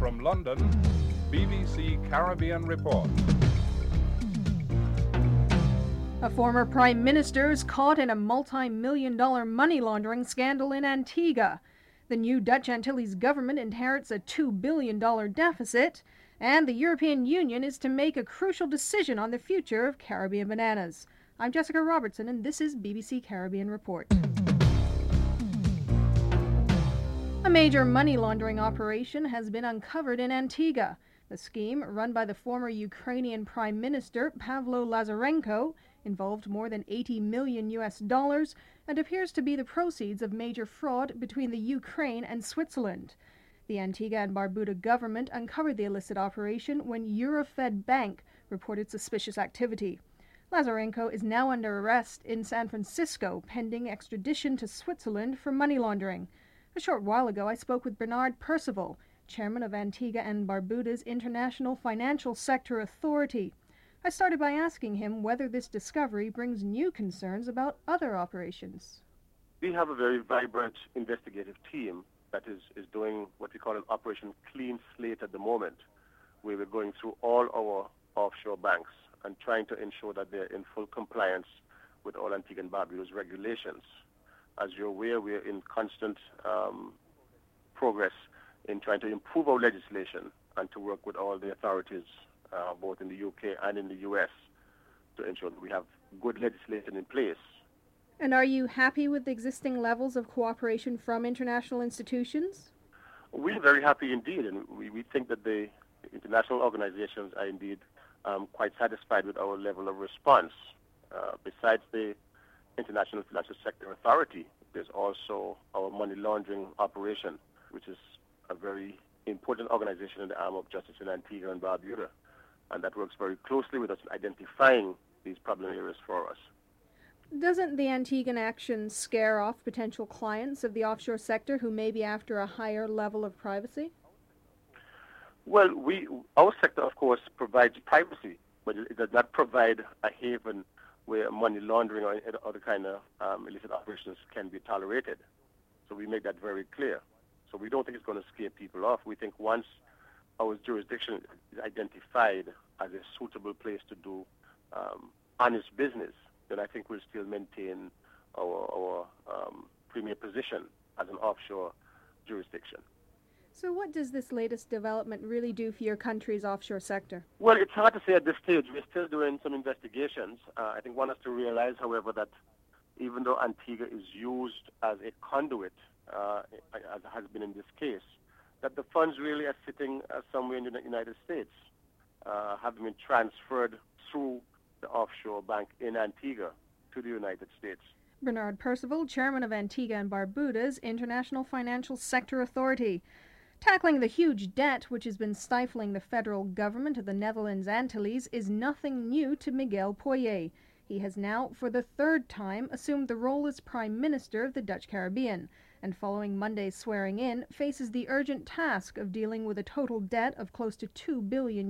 From London, BBC Caribbean Report. A former prime minister is caught in a multi-million-dollar money laundering scandal in Antigua. The new Dutch Antilles government inherits a $2 billion deficit, and the European Union is to make a crucial decision on the future of Caribbean bananas. I'm Jessica Robertson, and this is BBC Caribbean Report. A major money laundering operation has been uncovered in Antigua. The scheme, run by the former Ukrainian Prime Minister Pavlo Lazarenko, involved more than $80 million and appears to be the proceeds of major fraud between the Ukraine and Switzerland. The Antigua and Barbuda government uncovered the illicit operation when Eurofed Bank reported suspicious activity. Lazarenko is now under arrest in San Francisco, pending extradition to Switzerland for money laundering. A short while ago, I spoke with Bernard Percival, chairman of Antigua and Barbuda's International Financial Sector Authority. I started by asking him whether this discovery brings new concerns about other operations. We have a very vibrant investigative team that is doing what we call an Operation Clean Slate at the moment, where we're going through all our offshore banks and trying to ensure that they're in full compliance with all Antigua and Barbuda's regulations. As you're aware, we're in constant progress in trying to improve our legislation and to work with all the authorities, both in the UK and in the US, to ensure that we have good legislation in place. And are you happy with the existing levels of cooperation from international institutions? We're very happy indeed, and we think that the international organizations are indeed quite satisfied with our level of response. Besides the International Financial Sector Authority, there's also our money laundering operation, which is a very important organization in the arm of justice in Antigua and Barbuda, and that works very closely with us in identifying these problem areas for us. Doesn't the Antiguan action scare off potential clients of the offshore sector who may be after a higher level of privacy? Well, our sector, of course, provides privacy, but it does not provide a haven where money laundering or other kind of illicit operations can be tolerated. So we make that very clear. So we don't think it's going to scare people off. We think once our jurisdiction is identified as a suitable place to do honest business, then I think we'll still maintain our premier position as an offshore jurisdiction. So what does this latest development really do for your country's offshore sector? Well, it's hard to say at this stage. We're still doing some investigations. I think one has to realize, however, that even though Antigua is used as a conduit, as has been in this case, that the funds really are sitting somewhere in the United States, having been transferred through the offshore bank in Antigua to the United States. Bernard Percival, chairman of Antigua and Barbuda's International Financial Sector Authority. Tackling the huge debt which has been stifling the federal government of the Netherlands Antilles is nothing new to Miguel Poyet. He has now, for the third time, assumed the role as Prime Minister of the Dutch Caribbean, and following Monday's swearing in, faces the urgent task of dealing with a total debt of close to $2 billion,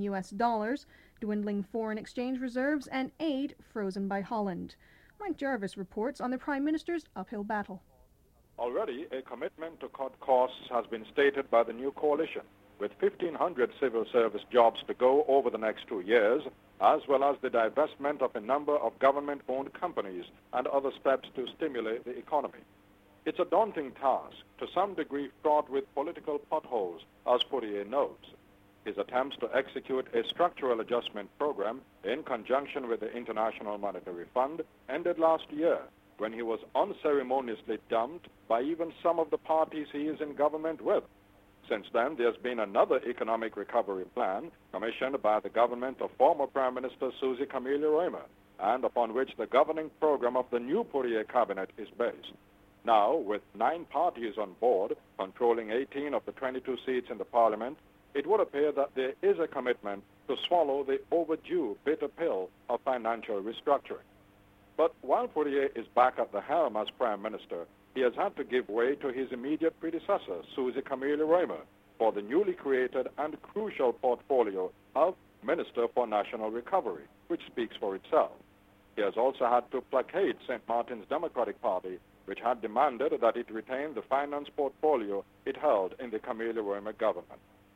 dwindling foreign exchange reserves, and aid frozen by Holland. Mike Jarvis reports on the Prime Minister's uphill battle. Already, a commitment to cut costs has been stated by the new coalition, with 1,500 civil service jobs to go over the next 2 years, as well as the divestment of a number of government-owned companies and other steps to stimulate the economy. It's a daunting task, to some degree fraught with political potholes, as Poirier notes. His attempts to execute a structural adjustment program in conjunction with the International Monetary Fund ended last year, when he was unceremoniously dumped by even some of the parties he is in government with. Since then, there's been another economic recovery plan commissioned by the government of former Prime Minister Suzy Camille-Rooimer, and upon which the governing program of the new Poirier cabinet is based. Now, with 9 parties on board, controlling 18 of the 22 seats in the parliament, it would appear that there is a commitment to swallow the overdue bitter pill of financial restructuring. But while Poirier is back at the helm as Prime Minister, he has had to give way to his immediate predecessor, Suzy Camille-Rooimer, for the newly created and crucial portfolio of Minister for National Recovery, which speaks for itself. He has also had to placate St. Martin's Democratic Party, which had demanded that it retain the finance portfolio it held in the Camille-Rooimer government.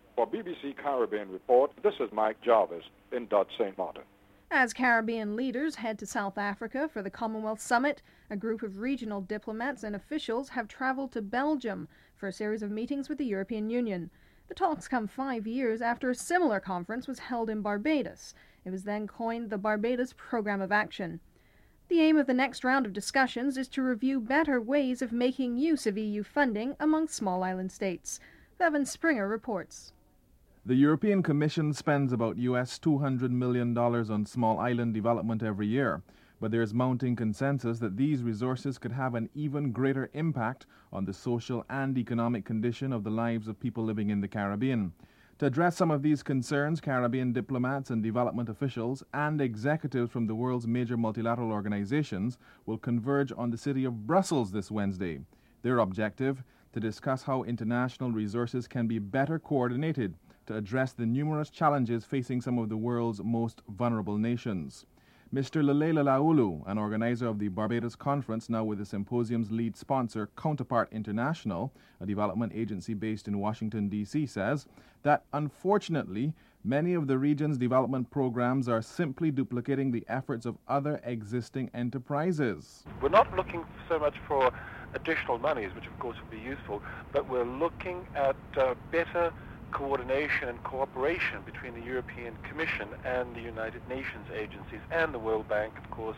For BBC Caribbean Report, this is Mike Jarvis in Dutch St. Martin. As Caribbean leaders head to South Africa for the Commonwealth Summit, a group of regional diplomats and officials have traveled to Belgium for a series of meetings with the European Union. The talks come 5 years after a similar conference was held in Barbados. It was then coined the Barbados Programme of Action. The aim of the next round of discussions is to review better ways of making use of EU funding among small island states. Bevan Springer reports. The European Commission spends about US $200 million on small island development every year, but there is mounting consensus that these resources could have an even greater impact on the social and economic condition of the lives of people living in the Caribbean. To address some of these concerns, Caribbean diplomats and development officials and executives from the world's major multilateral organizations will converge on the city of Brussels this Wednesday. Their objective, to discuss how international resources can be better coordinated to address the numerous challenges facing some of the world's most vulnerable nations. Mr. Lelela Laulu, an organizer of the Barbados Conference, now with the symposium's lead sponsor, Counterpart International, a development agency based in Washington, D.C., says that, unfortunately, many of the region's development programs are simply duplicating the efforts of other existing enterprises. We're not looking so much for additional monies, which of course would be useful, but we're looking at better coordination and cooperation between the European Commission and the United Nations agencies and the World Bank, of course,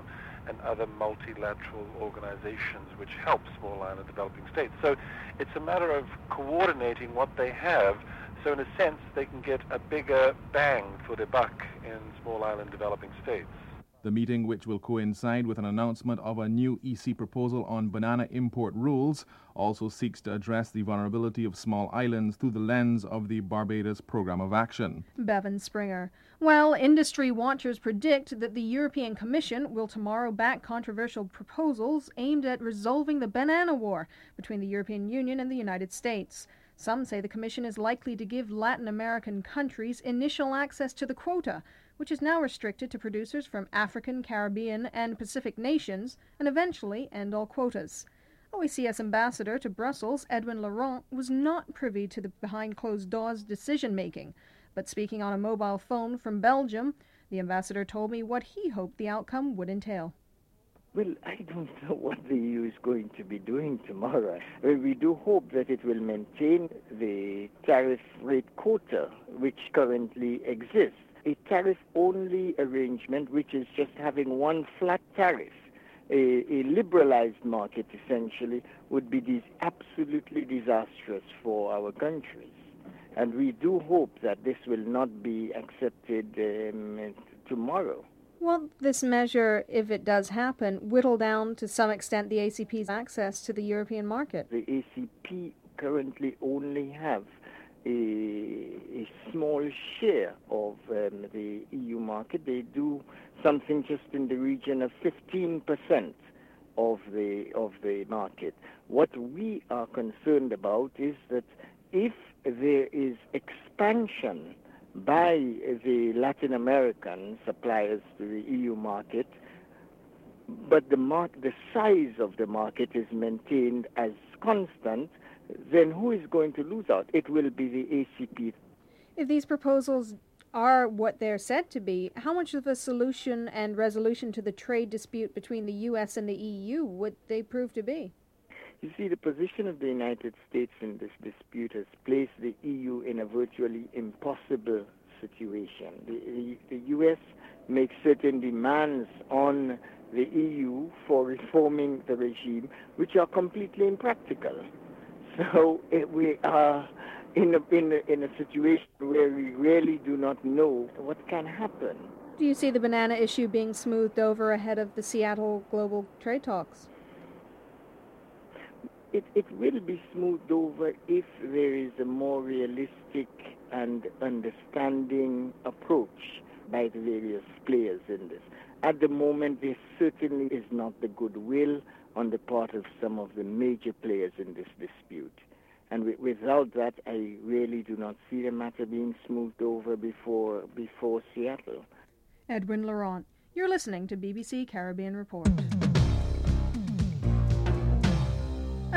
and other multilateral organizations which help small island developing states. So it's a matter of coordinating what they have, so in a sense they can get a bigger bang for their buck in small island developing states. The meeting, which will coincide with an announcement of a new EC proposal on banana import rules, also seeks to address the vulnerability of small islands through the lens of the Barbados Programme of Action. Bevan Springer. Well, industry watchers predict that the European Commission will tomorrow back controversial proposals aimed at resolving the banana war between the European Union and the United States. Some say the Commission is likely to give Latin American countries initial access to the quota, which is now restricted to producers from African, Caribbean, and Pacific nations, and eventually end all quotas. OECS ambassador to Brussels, Edwin Laurent, was not privy to the behind-closed-doors decision-making, but speaking on a mobile phone from Belgium, the ambassador told me what he hoped the outcome would entail. Well, I don't know what the EU is going to be doing tomorrow. Well, we do hope that it will maintain the tariff rate quota which currently exists. A tariff-only arrangement, which is just having one flat tariff, a liberalized market essentially, would be absolutely disastrous for our countries. And we do hope that this will not be accepted tomorrow. Will this measure, if it does happen, whittle down to some extent the ACP's access to the European market? The ACP currently only have a small share of the EU market. They do something just in the region of 15% of the market. What we are concerned about is that if there is expansion by the Latin American suppliers to the EU market, but the size of the market is maintained as constant, then who is going to lose out? It will be the ACP. If these proposals are what they're said to be, how much of a solution and resolution to the trade dispute between the U.S. and the EU would they prove to be? You see, the position of the United States in this dispute has placed the EU in a virtually impossible situation. The U.S. makes certain demands on the EU for reforming the regime, which are completely impractical. So we are in a situation where we really do not know what can happen. Do you see the banana issue being smoothed over ahead of the Seattle global trade talks? It will be smoothed over if there is a more realistic and understanding approach by the various players in this. At the moment, there certainly is not the goodwill on the part of some of the major players in this dispute. And without that, I really do not see the matter being smoothed over before Seattle. Edwin Laurent, you're listening to BBC Caribbean Report.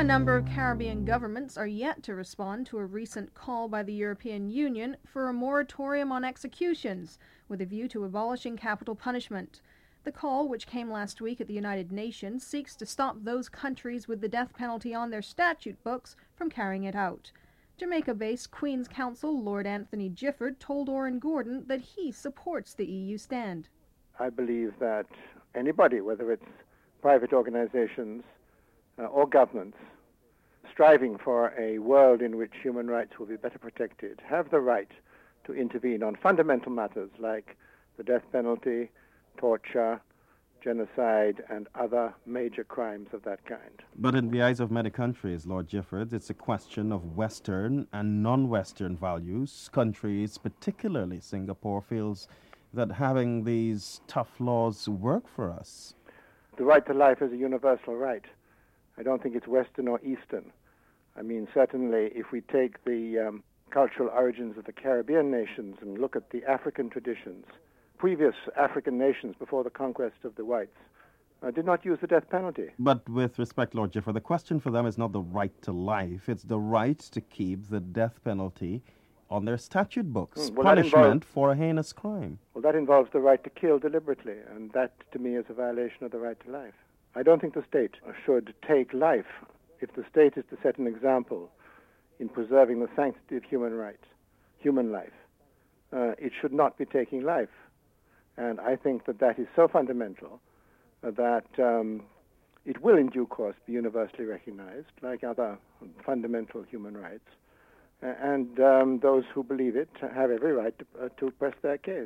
A number of Caribbean governments are yet to respond to a recent call by the European Union for a moratorium on executions, with a view to abolishing capital punishment. The call, which came last week at the United Nations, seeks to stop those countries with the death penalty on their statute books from carrying it out. Jamaica-based Queen's Counsel Lord Anthony Gifford told Oren Gordon that he supports the EU stand. I believe that anybody, whether it's private organizations or governments, striving for a world in which human rights will be better protected, have the right to intervene on fundamental matters like the death penalty, torture, genocide, and other major crimes of that kind. But in the eyes of many countries, Lord Gifford, it's a question of Western and non-Western values. Countries, particularly Singapore, feels that having these tough laws work for us. The right to life is a universal right. I don't think it's Western or Eastern. I mean, certainly if we take the cultural origins of the Caribbean nations and look at the African traditions, previous African nations before the conquest of the whites did not use the death penalty. But with respect, Lord Gifford, the question for them is not the right to life, it's the right to keep the death penalty on their statute books, punishment for a heinous crime. Well, that involves the right to kill deliberately, and that, to me, is a violation of the right to life. I don't think the state should take life. If the state is to set an example in preserving the sanctity of human rights, human life, it should not be taking life. And I think that that is so fundamental that it will in due course be universally recognized, like other fundamental human rights. And those who believe it have every right to press their case.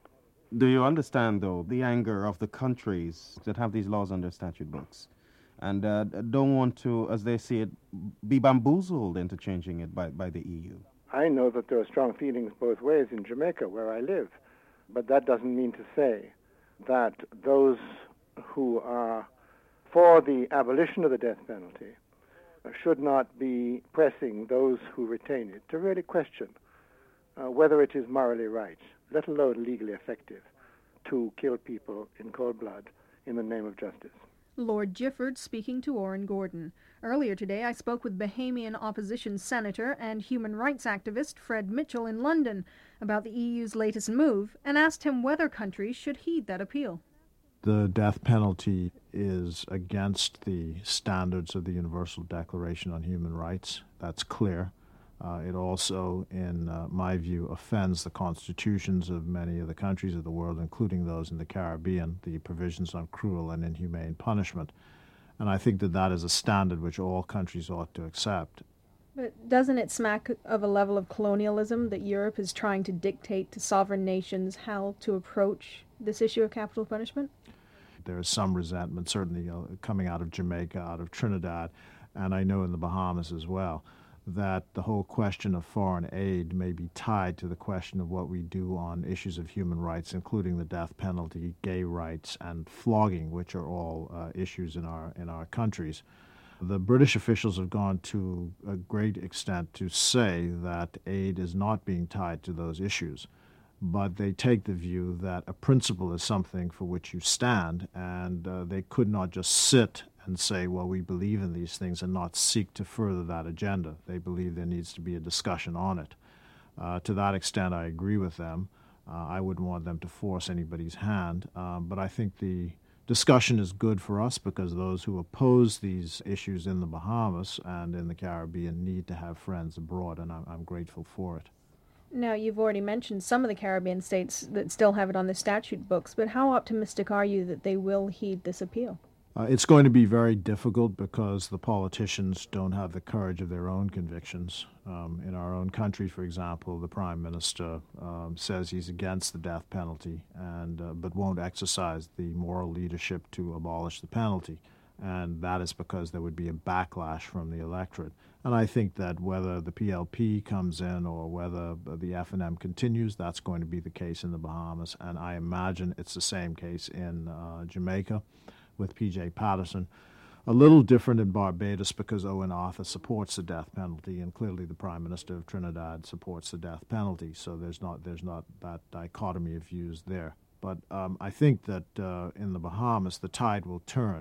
Do you understand, though, the anger of the countries that have these laws on their statute books and don't want to, as they see it, be bamboozled into changing it by the EU? I know that there are strong feelings both ways in Jamaica, where I live. But that doesn't mean to say that those who are for the abolition of the death penalty should not be pressing those who retain it to really question whether it is morally right, let alone legally effective, to kill people in cold blood in the name of justice. Lord Gifford speaking to Oren Gordon. Earlier today, I spoke with Bahamian opposition senator and human rights activist Fred Mitchell in London about the EU's latest move and asked him whether countries should heed that appeal. The death penalty is against the standards of the Universal Declaration on Human Rights. That's clear. It also, in my view, offends the constitutions of many of the countries of the world, including those in the Caribbean, the provisions on cruel and inhumane punishment. And I think that that is a standard which all countries ought to accept. But doesn't it smack of a level of colonialism that Europe is trying to dictate to sovereign nations how to approach this issue of capital punishment? There is some resentment, certainly coming out of Jamaica, out of Trinidad, and I know in the Bahamas as well, that the whole question of foreign aid may be tied to the question of what we do on issues of human rights, including the death penalty, gay rights, and flogging, which are all issues in our countries. The British officials have gone to a great extent to say that aid is not being tied to those issues, but they take the view that a principle is something for which you stand, and they could not just sit and say, well, we believe in these things and not seek to further that agenda. They believe there needs to be a discussion on it. To that extent, I agree with them. I wouldn't want them to force anybody's hand, but I think the discussion is good for us because those who oppose these issues in the Bahamas and in the Caribbean need to have friends abroad, and I'm grateful for it. Now, you've already mentioned some of the Caribbean states that still have it on their statute books, but how optimistic are you that they will heed this appeal? It's going to be very difficult because the politicians don't have the courage of their own convictions. In our own country, for example, the Prime Minister says he's against the death penalty, but won't exercise the moral leadership to abolish the penalty. And that is because there would be a backlash from the electorate. And I think that whether the PLP comes in or whether the F&M continues, that's going to be the case in the Bahamas. And I imagine it's the same case in Jamaica with P.J. Patterson. A little different in Barbados because Owen Arthur supports the death penalty, and clearly the Prime Minister of Trinidad supports the death penalty. So there's not that dichotomy of views there. But I think that in the Bahamas, the tide will turn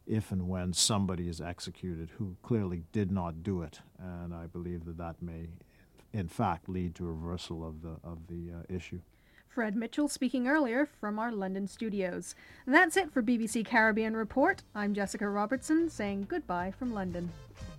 if and when somebody is executed who clearly did not do it. And I believe that that may, in fact, lead to a reversal of the issue. Fred Mitchell speaking earlier from our London studios. That's it for BBC Caribbean Report. I'm Jessica Robertson saying goodbye from London.